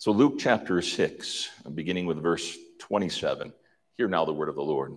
So Luke chapter 6, beginning with verse 27. Hear now the word of the Lord.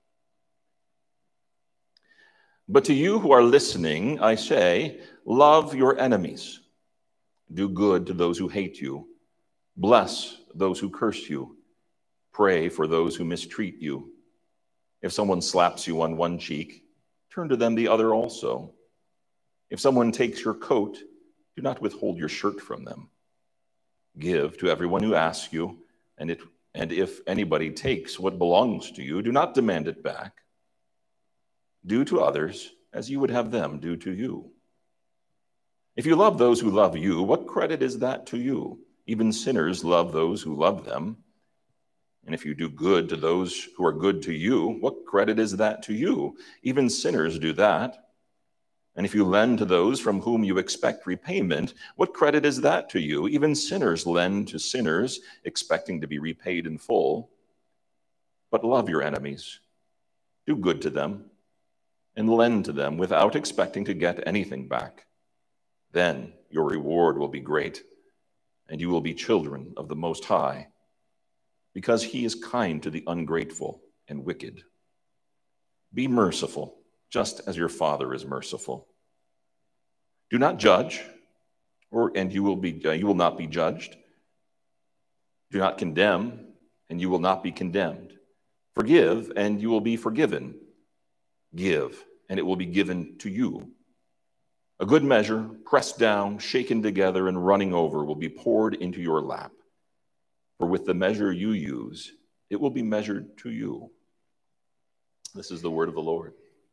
But to you who are listening, I say, love your enemies. Do good to those who hate you. Bless those who curse you. Pray for those who mistreat you. If someone slaps you on one cheek, turn to them the other also. If someone takes your coat, do not withhold your shirt from them. Give to everyone who asks you, and if anybody takes what belongs to you, do not demand it back. Do to others as you would have them do to you. If you love those who love you, what credit is that to you? Even sinners love those who love them. And if you do good to those who are good to you, what credit is that to you? Even sinners do that. And if you lend to those from whom you expect repayment, what credit is that to you? Even sinners lend to sinners, expecting to be repaid in full. But love your enemies. Do good to them, and lend to them without expecting to get anything back. Then your reward will be great, and you will be children of the Most High, because he is kind to the ungrateful and wicked. Be merciful, just as your Father is merciful. Do not judge, and you will not be judged. Do not condemn, and you will not be condemned. Forgive, and you will be forgiven. Give, and it will be given to you. A good measure, pressed down, shaken together, and running over, will be poured into your lap. For with the measure you use, it will be measured to you. This is the word of the Lord.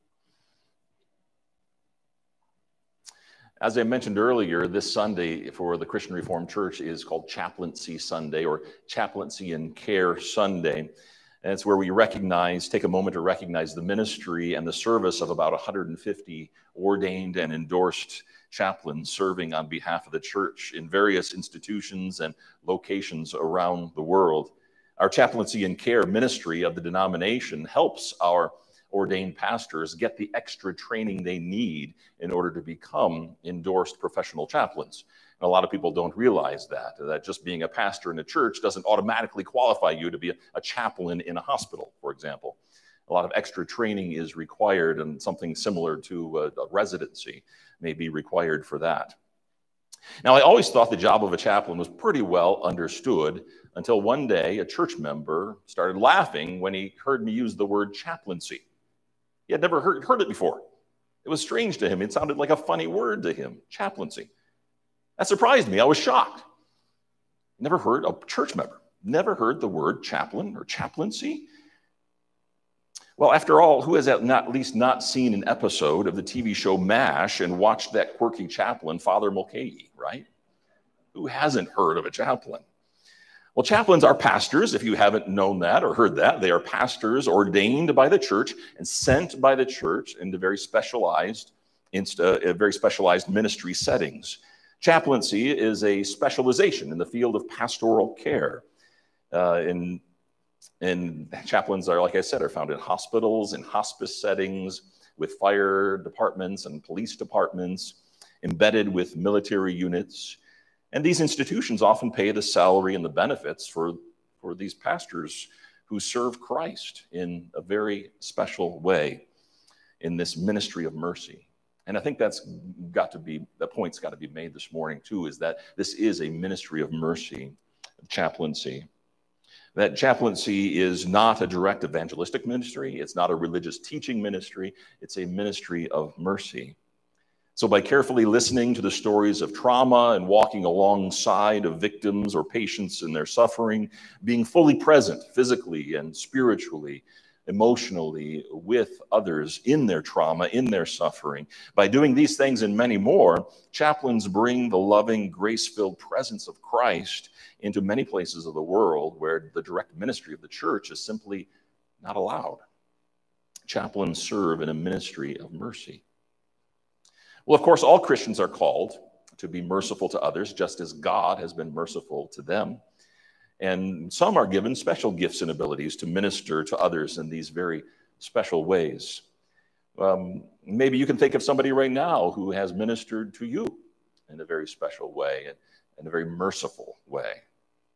As I mentioned earlier, this Sunday for the Christian Reformed Church is called Chaplaincy Sunday, or Chaplaincy and Care Sunday. And it's where we take a moment to recognize the ministry and the service of about 150 ordained and endorsed chaplains serving on behalf of the church in various institutions and locations around the world. Our Chaplaincy and Care ministry of the denomination helps our ordained pastors get the extra training they need in order to become endorsed professional chaplains. And a lot of people don't realize that just being a pastor in a church doesn't automatically qualify you to be a chaplain in a hospital, for example. A lot of extra training is required, and something similar to a residency may be required for that. Now, I always thought the job of a chaplain was pretty well understood until one day a church member started laughing when he heard me use the word chaplaincy. He had never heard it before. It was strange to him. It sounded like a funny word to him, chaplaincy. That surprised me. I was shocked. Never heard a church member, never heard the word chaplain or chaplaincy. Well, after all, who has at least not seen an episode of the TV show MASH and watched that quirky chaplain, Father Mulcahy, right? Who hasn't heard of a chaplain? Well, chaplains are pastors, if you haven't known that or heard that. They are pastors ordained by the church and sent by the church into very specialized ministry settings. Chaplaincy is a specialization in the field of pastoral care. And chaplains are, like I said, are found in hospitals, in hospice settings, with fire departments and police departments, embedded with military units. And these institutions often pay the salary and the benefits for these pastors who serve Christ in a very special way in this ministry of mercy. And I think that point's got to be made this morning too, is that this is a ministry of mercy, chaplaincy. That chaplaincy is not a direct evangelistic ministry. It's not a religious teaching ministry. It's a ministry of mercy. So by carefully listening to the stories of trauma and walking alongside of victims or patients in their suffering, being fully present physically and spiritually, emotionally with others in their trauma, in their suffering, by doing these things and many more, chaplains bring the loving, grace-filled presence of Christ into many places of the world where the direct ministry of the church is simply not allowed. Chaplains serve in a ministry of mercy. Well, of course, all Christians are called to be merciful to others, just as God has been merciful to them. And some are given special gifts and abilities to minister to others in these very special ways. Maybe you can think of somebody right now who has ministered to you in a very special way, in a very merciful way.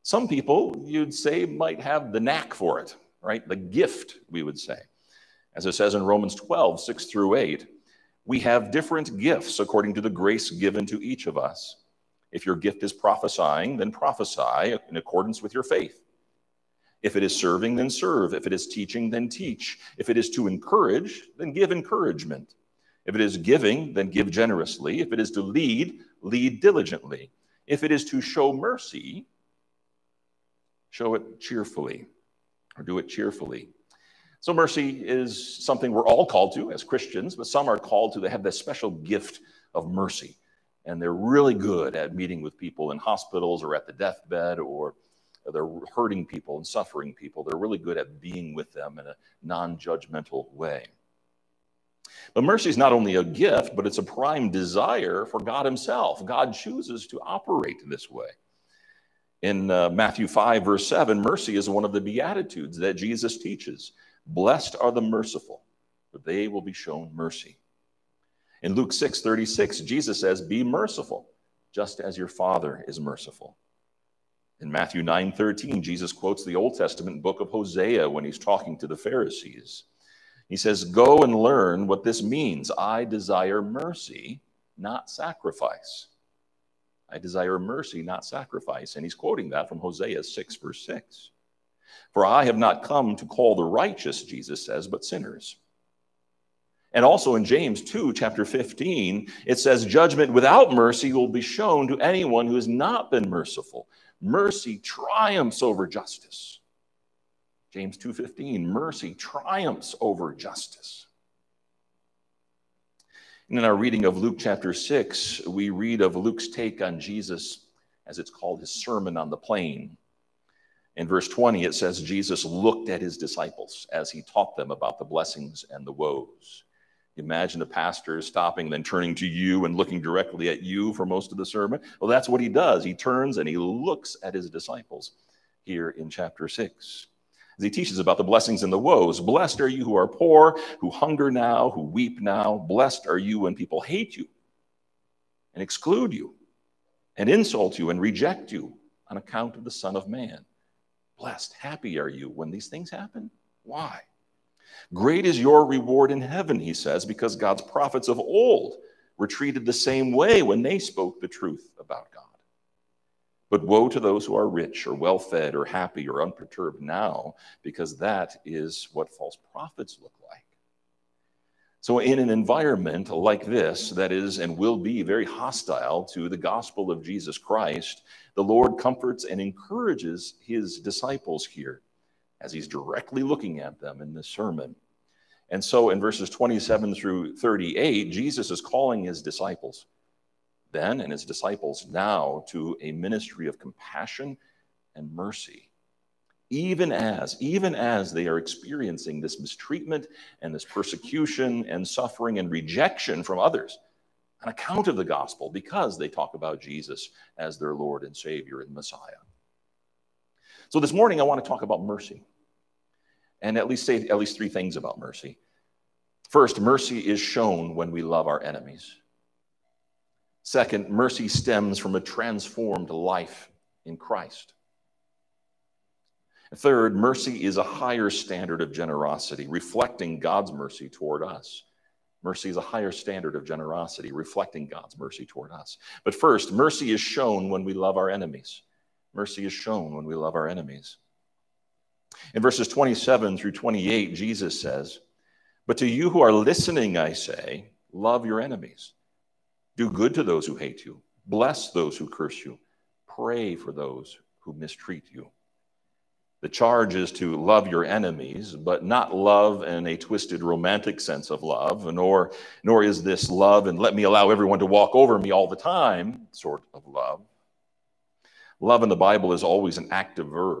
Some people, you'd say, might have the knack for it, right? The gift, we would say. As it says in Romans 12, 6 through 8, we have different gifts according to the grace given to each of us. If your gift is prophesying, then prophesy in accordance with your faith. If it is serving, then serve. If it is teaching, then teach. If it is to encourage, then give encouragement. If it is giving, then give generously. If it is to lead, lead diligently. If it is to show mercy, show it cheerfully, or do it cheerfully. So mercy is something we're all called to as Christians, but some are called to, they have this special gift of mercy. And they're really good at meeting with people in hospitals or at the deathbed, or they're hurting people and suffering people. They're really good at being with them in a non-judgmental way. But mercy is not only a gift, but it's a prime desire for God himself. God chooses to operate this way. In Matthew 5, verse 7, mercy is one of the Beatitudes that Jesus teaches. Blessed are the merciful, for they will be shown mercy. In Luke 6:36, Jesus says, be merciful, just as your Father is merciful. In Matthew 9:13, Jesus quotes the Old Testament book of Hosea when he's talking to the Pharisees. He says, go and learn what this means. I desire mercy, not sacrifice. I desire mercy, not sacrifice. And he's quoting that from Hosea 6, verse 6. For I have not come to call the righteous, Jesus says, but sinners. And also in James 2, chapter 15, it says, judgment without mercy will be shown to anyone who has not been merciful. Mercy triumphs over justice. James 2:15, mercy triumphs over justice. And in our reading of Luke chapter 6, we read of Luke's take on Jesus, as it's called, his Sermon on the Plain. In verse 20, it says, Jesus looked at his disciples as he taught them about the blessings and the woes. Imagine a pastor stopping, then turning to you and looking directly at you for most of the sermon. Well, that's what he does. He turns and he looks at his disciples here in chapter 6. As he teaches about the blessings and the woes. Blessed are you who are poor, who hunger now, who weep now. Blessed are you when people hate you and exclude you and insult you and reject you on account of the Son of Man. Blessed, happy are you when these things happen. Why? Great is your reward in heaven, he says, because God's prophets of old were treated the same way when they spoke the truth about God. But woe to those who are rich or well-fed or happy or unperturbed now, because that is what false prophets look like. So in an environment like this, that is and will be very hostile to the gospel of Jesus Christ, the Lord comforts and encourages his disciples here as he's directly looking at them in this sermon. And so in verses 27 through 38, Jesus is calling his disciples then and his disciples now to a ministry of compassion and mercy. Even as they are experiencing this mistreatment and this persecution and suffering and rejection from others on account of the gospel, because they talk about Jesus as their Lord and Savior and Messiah. So this morning I want to talk about mercy, and at least say three things about mercy. First, mercy is shown when we love our enemies. Second, mercy stems from a transformed life in Christ. Third, mercy is a higher standard of generosity, reflecting God's mercy toward us. Mercy is a higher standard of generosity, reflecting God's mercy toward us. But first, mercy is shown when we love our enemies. Mercy is shown when we love our enemies. In verses 27 through 28, Jesus says, but to you who are listening, I say, love your enemies. Do good to those who hate you. Bless those who curse you. Pray for those who mistreat you. The charge is to love your enemies, but not love in a twisted romantic sense of love, nor is this love and let me allow everyone to walk over me all the time sort of love. Love in the Bible is always an active verb,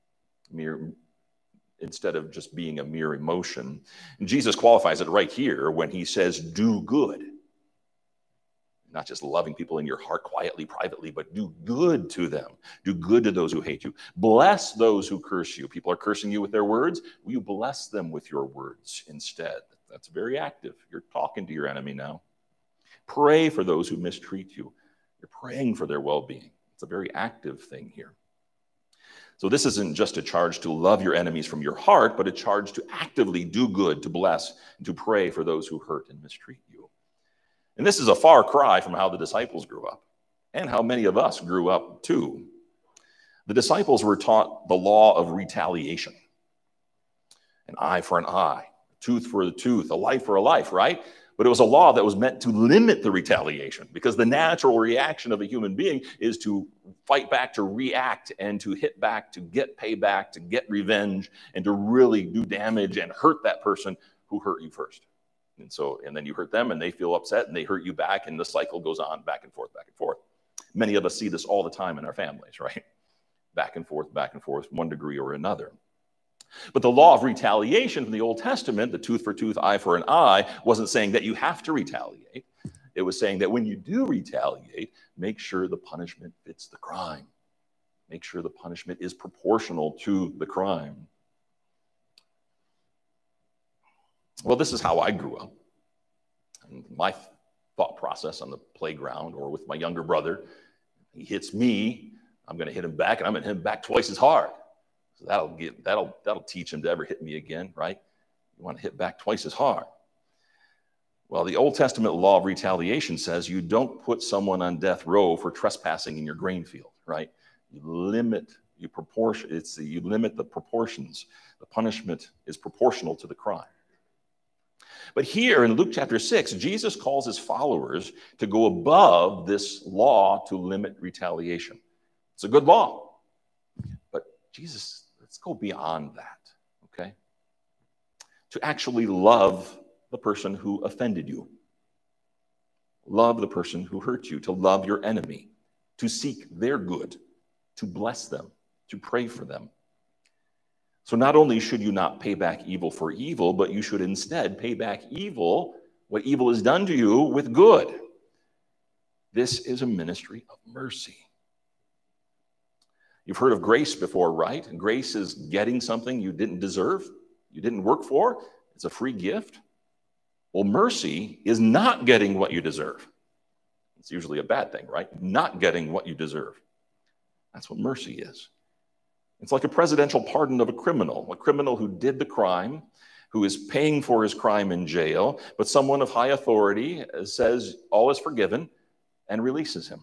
instead of just being a mere emotion. And Jesus qualifies it right here when he says, do good. Not just loving people in your heart quietly, privately, but do good to them. Do good to those who hate you. Bless those who curse you. People are cursing you with their words. Will you bless them with your words instead? That's very active. You're talking to your enemy now. Pray for those who mistreat you. You're praying for their well-being. It's a very active thing here. So this isn't just a charge to love your enemies from your heart, but a charge to actively do good, to bless, and to pray for those who hurt and mistreat you. And this is a far cry from how the disciples grew up, and how many of us grew up too. The disciples were taught the law of retaliation. An eye for an eye, a tooth for a tooth, a life for a life, right? But it was a law that was meant to limit the retaliation, because the natural reaction of a human being is to fight back, to react, and to hit back, to get payback, to get revenge, and to really do damage and hurt that person who hurt you first. And then you hurt them, and they feel upset, and they hurt you back, and the cycle goes on back and forth, back and forth. Many of us see this all the time in our families, right? Back and forth, one degree or another. But the law of retaliation from the Old Testament, the tooth for tooth, eye for an eye, wasn't saying that you have to retaliate. It was saying that when you do retaliate, make sure the punishment fits the crime. Make sure the punishment is proportional to the crime. Well, this is how I grew up. And my thought process on the playground or with my younger brother, he hits me, I'm going to hit him back, and I'm going to hit him back twice as hard. So that'll teach him to ever hit me again, right? You want to hit back twice as hard. Well, the Old Testament law of retaliation says you don't put someone on death row for trespassing in your grain field, right? You limit the proportions. The punishment is proportional to the crime. But here in Luke chapter 6, Jesus calls his followers to go above this law to limit retaliation. It's a good law. But Jesus, let's go beyond that, okay? To actually love the person who offended you. Love the person who hurt you, to love your enemy, to seek their good, to bless them, to pray for them. So not only should you not pay back evil for evil, but you should instead pay back evil, what evil is done to you, with good. This is a ministry of mercy. You've heard of grace before, right? Grace is getting something you didn't deserve, you didn't work for. It's a free gift. Well, mercy is not getting what you deserve. It's usually a bad thing, right? Not getting what you deserve. That's what mercy is. It's like a presidential pardon of a criminal who did the crime, who is paying for his crime in jail, but someone of high authority says all is forgiven and releases him.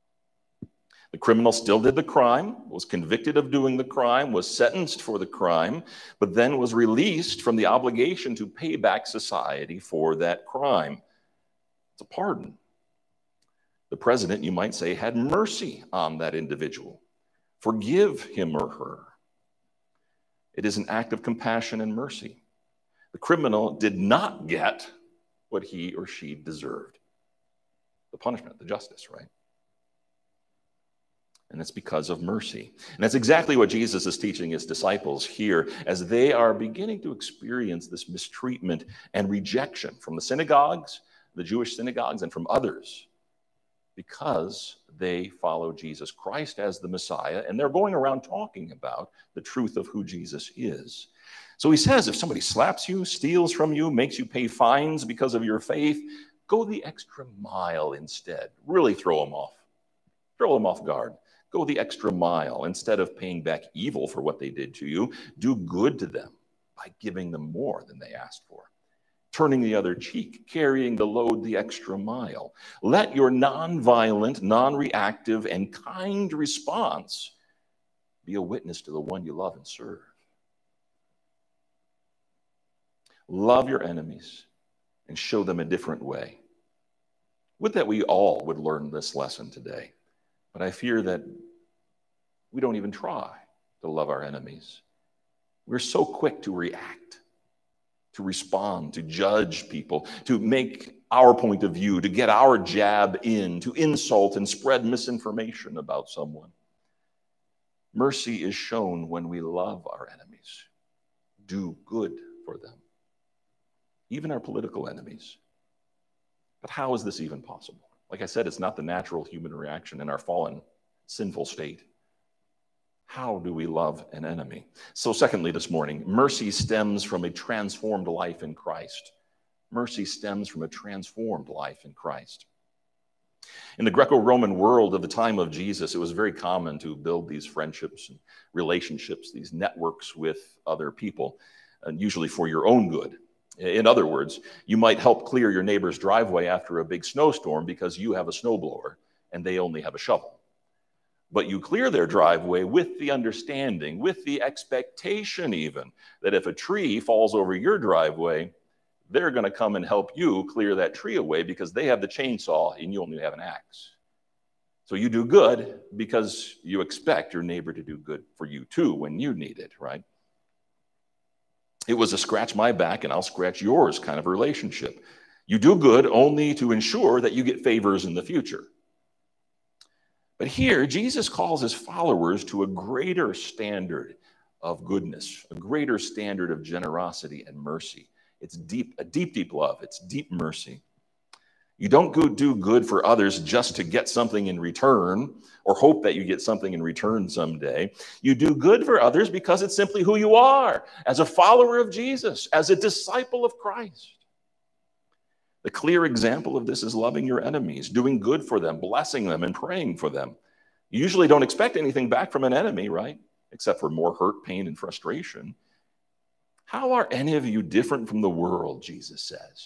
The criminal still did the crime, was convicted of doing the crime, was sentenced for the crime, but then was released from the obligation to pay back society for that crime. It's a pardon. The president, you might say, had mercy on that individual. Forgive him or her. It is an act of compassion and mercy. The criminal did not get what he or she deserved. The punishment, the justice, right? And it's because of mercy. And that's exactly what Jesus is teaching his disciples here as they are beginning to experience this mistreatment and rejection from the synagogues, the Jewish synagogues, and from others, because they follow Jesus Christ as the Messiah, and they're going around talking about the truth of who Jesus is. So he says, if somebody slaps you, steals from you, makes you pay fines because of your faith, go the extra mile instead. Really throw them off. Throw them off guard. Go the extra mile. Instead of paying back evil for what they did to you, do good to them by giving them more than they asked for. Turning the other cheek, carrying the load the extra mile. Let your non-violent, non-reactive, and kind response be a witness to the one you love and serve. Love your enemies and show them a different way. Would that we all would learn this lesson today. But I fear that we don't even try to love our enemies. We're so quick to react, to respond, to judge people, to make our point of view, to get our jab in, to insult and spread misinformation about someone. Mercy is shown when we love our enemies, do good for them, even our political enemies. But how is this even possible? Like I said, it's not the natural human reaction in our fallen, sinful state. How do we love an enemy? So secondly, this morning, mercy stems from a transformed life in Christ. Mercy stems from a transformed life in Christ. In the Greco-Roman world of the time of Jesus, it was very common to build these friendships and relationships, these networks with other people, and usually for your own good. In other words, you might help clear your neighbor's driveway after a big snowstorm because you have a snowblower and they only have a shovel. But you clear their driveway with the understanding, with the expectation even, that if a tree falls over your driveway, they're going to come and help you clear that tree away because they have the chainsaw and you only have an axe. So you do good because you expect your neighbor to do good for you too when you need it, right? It was a scratch my back and I'll scratch yours kind of relationship. You do good only to ensure that you get favors in the future. But here, Jesus calls his followers to a greater standard of goodness, a greater standard of generosity and mercy. It's a deep love. It's deep mercy. You don't do good for others just to get something in return or hope that you get something in return someday. You do good for others because it's simply who you are as a follower of Jesus, as a disciple of Christ. The clear example of this is loving your enemies, doing good for them, blessing them, and praying for them. You usually don't expect anything back from an enemy, right? Except for more hurt, pain, and frustration. How are any of you different from the world, Jesus says?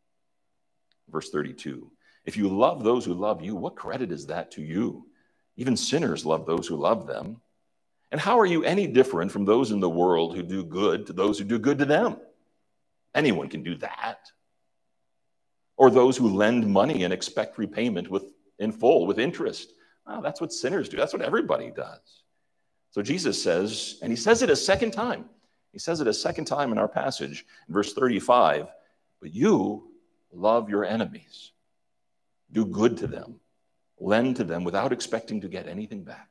Verse 32, if you love those who love you, what credit is that to you? Even sinners love those who love them. And how are you any different from those in the world who do good to those who do good to them? Anyone can do that. Or those who lend money and expect repayment in full, with interest. Well, that's what sinners do. That's what everybody does. So Jesus says, and he says it a second time. He says it a second time in our passage, in verse 35, but you love your enemies. Do good to them. Lend to them without expecting to get anything back.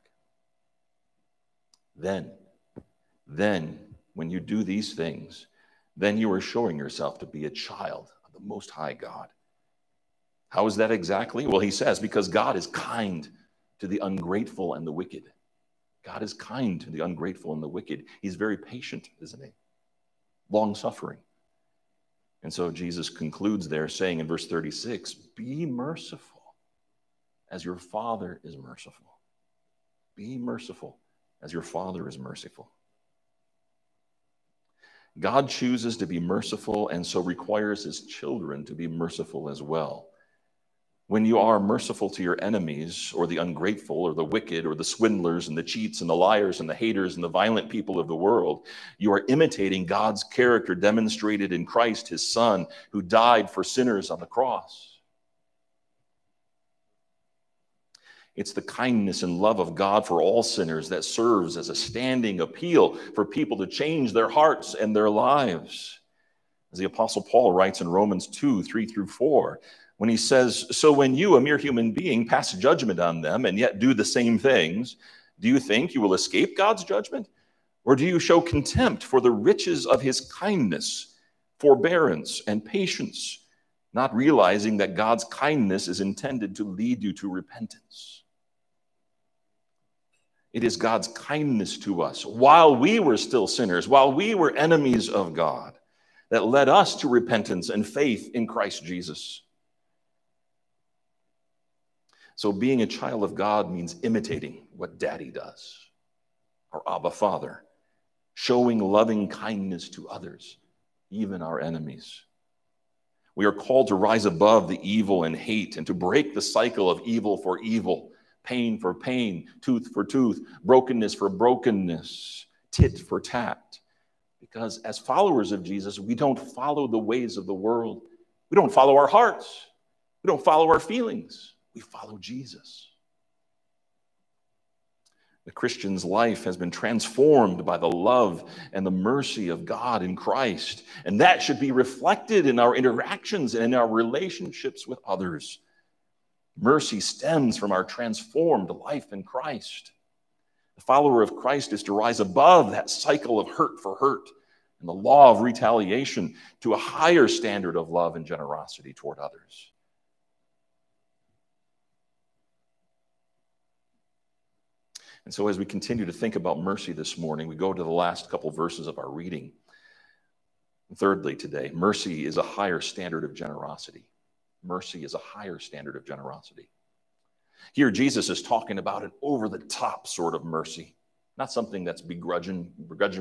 Then, when you do these things, then you are showing yourself to be a child of the Most High God. How is that exactly? Well, he says, because God is kind to the ungrateful and the wicked. God is kind to the ungrateful and the wicked. He's very patient, isn't he? Long-suffering. And so Jesus concludes there saying in verse 36, be merciful as your Father is merciful. Be merciful as your Father is merciful. God chooses to be merciful and so requires his children to be merciful as well. When you are merciful to your enemies, or the ungrateful, or the wicked, or the swindlers, and the cheats, and the liars, and the haters, and the violent people of the world, you are imitating God's character demonstrated in Christ, his Son, who died for sinners on the cross. It's the kindness and love of God for all sinners that serves as a standing appeal for people to change their hearts and their lives. As the Apostle Paul writes in Romans 2, 3-4, when he says, so when you, a mere human being, pass judgment on them and yet do the same things, do you think you will escape God's judgment? Or do you show contempt for the riches of his kindness, forbearance, and patience, not realizing that God's kindness is intended to lead you to repentance? It is God's kindness to us while we were still sinners, while we were enemies of God, that led us to repentance and faith in Christ Jesus. So being a child of God means imitating what Daddy does, our Abba Father, showing loving kindness to others, even our enemies. We are called to rise above the evil and hate and to break the cycle of evil for evil, pain for pain, tooth for tooth, brokenness for brokenness, tit for tat. Because as followers of Jesus, we don't follow the ways of the world. We don't follow our hearts. We don't follow our feelings. We follow Jesus. The Christian's life has been transformed by the love and the mercy of God in Christ. And that should be reflected in our interactions and in our relationships with others. Mercy stems from our transformed life in Christ. The follower of Christ is to rise above that cycle of hurt for hurt and the law of retaliation to a higher standard of love and generosity toward others. And so as we continue to think about mercy this morning, we go to the last couple verses of our reading. Thirdly today, mercy is a higher standard of generosity. Mercy is a higher standard of generosity. Here, Jesus is talking about an over-the-top sort of mercy, not something that's begrudgingly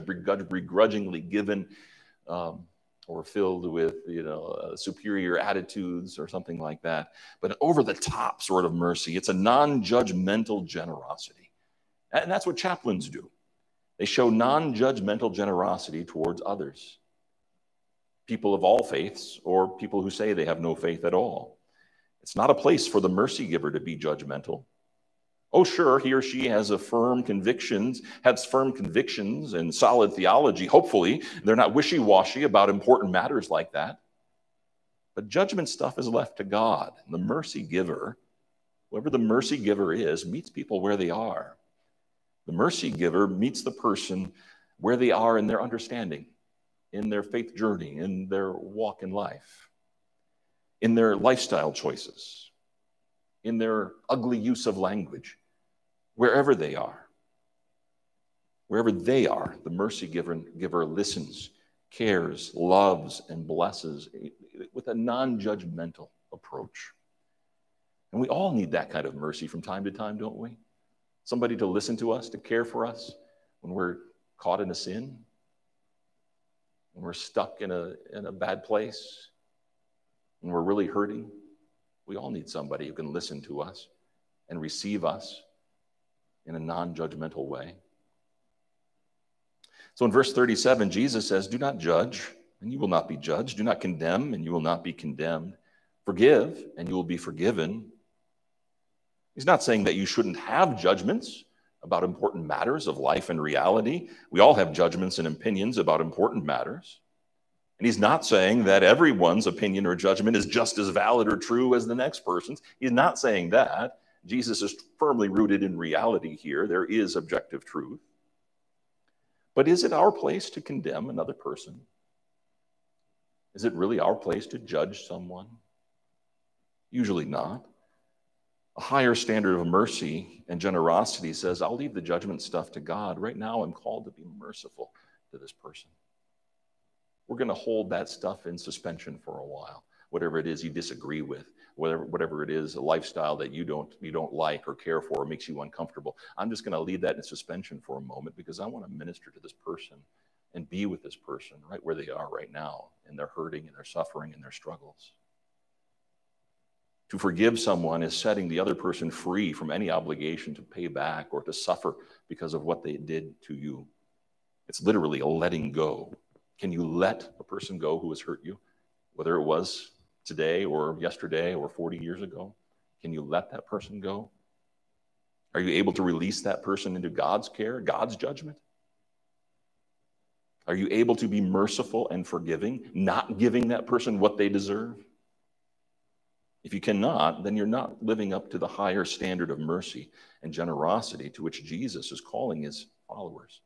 given or filled with superior attitudes or something like that, but an over-the-top sort of mercy. It's a non-judgmental generosity. And that's what chaplains do. They show non-judgmental generosity towards others, people of all faiths or people who say they have no faith at all. It's not a place for the mercy giver to be judgmental. Oh, sure, he or she has firm convictions and solid theology. Hopefully, they're not wishy-washy about important matters like that. But judgment stuff is left to God. And the mercy giver, whoever the mercy giver is, meets people where they are. The mercy giver meets the person where they are in their understanding, in their faith journey, in their walk in life, in their lifestyle choices, in their ugly use of language, wherever they are. Wherever they are, the mercy giver listens, cares, loves, and blesses with a non-judgmental approach. And we all need that kind of mercy from time to time, don't we? Somebody to listen to us, to care for us when we're caught in a sin, when we're stuck in a bad place, when we're really hurting. We all need somebody who can listen to us and receive us in a non-judgmental way. So in verse 37, Jesus says, do not judge, and you will not be judged. Do not condemn, and you will not be condemned. Forgive, and you will be forgiven. He's not saying that you shouldn't have judgments about important matters of life and reality. We all have judgments and opinions about important matters. And he's not saying that everyone's opinion or judgment is just as valid or true as the next person's. He's not saying that. Jesus is firmly rooted in reality here. There is objective truth. But is it our place to condemn another person? Is it really our place to judge someone? Usually not. A higher standard of mercy and generosity says, I'll leave the judgment stuff to God. Right now, I'm called to be merciful to this person. We're going to hold that stuff in suspension for a while, whatever it is you disagree with, whatever it is, a lifestyle that you don't like or care for or makes you uncomfortable. I'm just going to leave that in suspension for a moment because I want to minister to this person and be with this person right where they are right now in their hurting and their suffering and their struggles. To forgive someone is setting the other person free from any obligation to pay back or to suffer because of what they did to you. It's literally a letting go. Can you let a person go who has hurt you, whether it was today or yesterday or 40 years ago? Can you let that person go? Are you able to release that person into God's care, God's judgment? Are you able to be merciful and forgiving, not giving that person what they deserve? If you cannot, then you're not living up to the higher standard of mercy and generosity to which Jesus is calling his followers.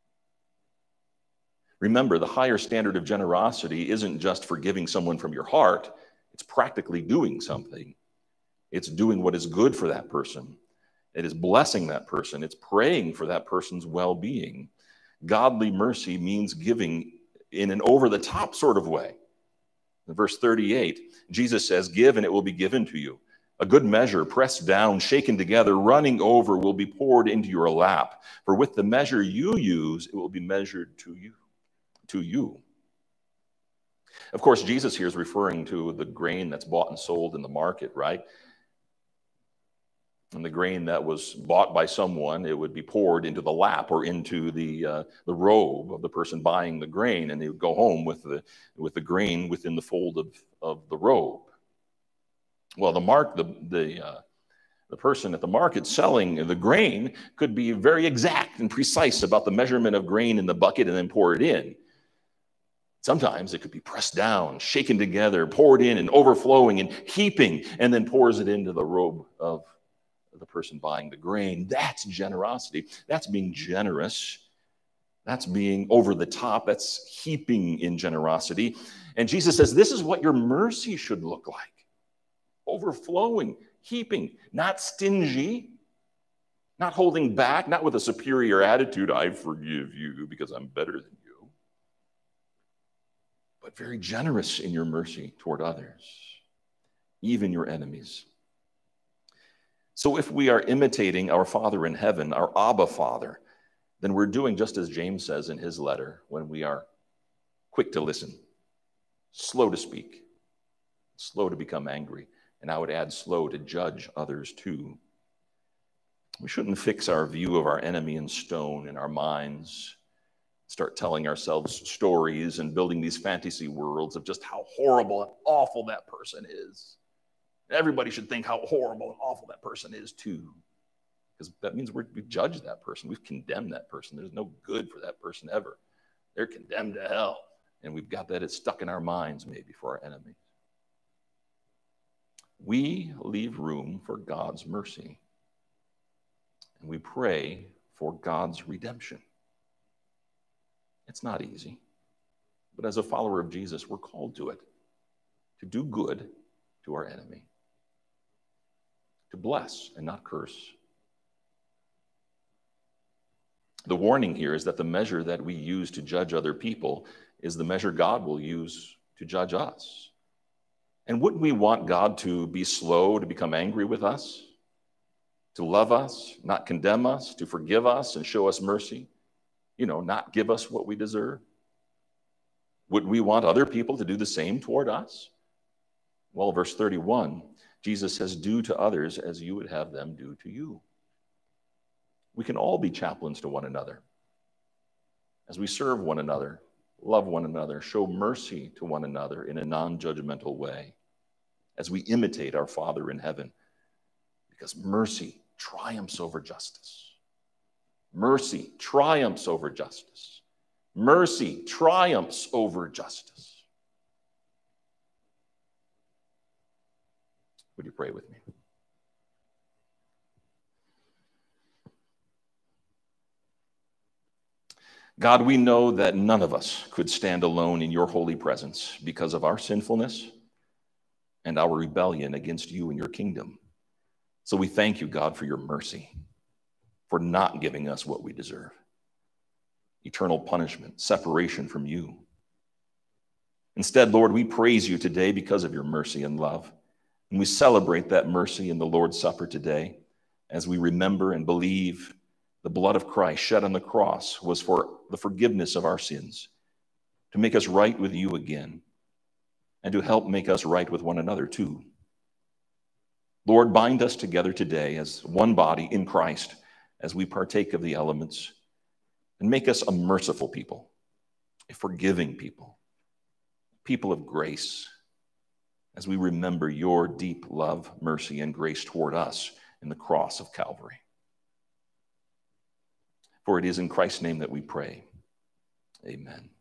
Remember, the higher standard of generosity isn't just forgiving someone from your heart. It's practically doing something. It's doing what is good for that person. It is blessing that person. It's praying for that person's well-being. Godly mercy means giving in an over-the-top sort of way. In verse 38, Jesus says, give and it will be given to you. A good measure, pressed down, shaken together, running over, will be poured into your lap. For with the measure you use, it will be measured to you. Of course, Jesus here is referring to the grain that's bought and sold in the market, right? And the grain that was bought by someone, it would be poured into the lap or into the robe of the person buying the grain, and they would go home with the grain within the fold of the robe. Well, the person at the market selling the grain could be very exact and precise about the measurement of grain in the bucket and then pour it in. Sometimes it could be pressed down, shaken together, poured in, and overflowing and heaping, and then pours it into the robe of the person buying the grain. That's generosity. That's being generous. That's being over the top. That's heaping in generosity. And Jesus says, this is what your mercy should look like. Overflowing, heaping, not stingy, not holding back, not with a superior attitude, I forgive you because I'm better than you, but very generous in your mercy toward others, even your enemies. So if we are imitating our Father in heaven, our Abba Father, then we're doing just as James says in his letter, when we are quick to listen, slow to speak, slow to become angry, and I would add slow to judge others too. We shouldn't fix our view of our enemy in stone in our minds, start telling ourselves stories and building these fantasy worlds of just how horrible and awful that person is. Everybody should think how horrible and awful that person is too, because that means we've judged that person. We've condemned that person. There's no good for that person ever. They're condemned to hell. And we've got that it's stuck in our minds maybe for our enemies. We leave room for God's mercy. And we pray for God's redemption. It's not easy. But as a follower of Jesus, we're called to it. To do good to our enemy. To bless and not curse. The warning here is that the measure that we use to judge other people is the measure God will use to judge us. And wouldn't we want God to be slow to become angry with us? To love us, not condemn us, to forgive us and show us mercy? Not give us what we deserve? Would we want other people to do the same toward us? Well, verse 31, Jesus says, do to others as you would have them do to you. We can all be chaplains to one another. As we serve one another, love one another, show mercy to one another in a non-judgmental way, as we imitate our Father in heaven, because mercy triumphs over justice. Mercy triumphs over justice. Mercy triumphs over justice. Would you pray with me? God, we know that none of us could stand alone in your holy presence because of our sinfulness and our rebellion against you and your kingdom. So we thank you, God, for your mercy, for not giving us what we deserve. Eternal punishment, separation from you. Instead, Lord, we praise you today because of your mercy and love. And we celebrate that mercy in the Lord's Supper today as we remember and believe the blood of Christ shed on the cross was for the forgiveness of our sins, to make us right with you again, and to help make us right with one another too. Lord, bind us together today as one body in Christ as we partake of the elements, and make us a merciful people, a forgiving people, people of grace, as we remember your deep love, mercy, and grace toward us in the cross of Calvary. For it is in Christ's name that we pray. Amen.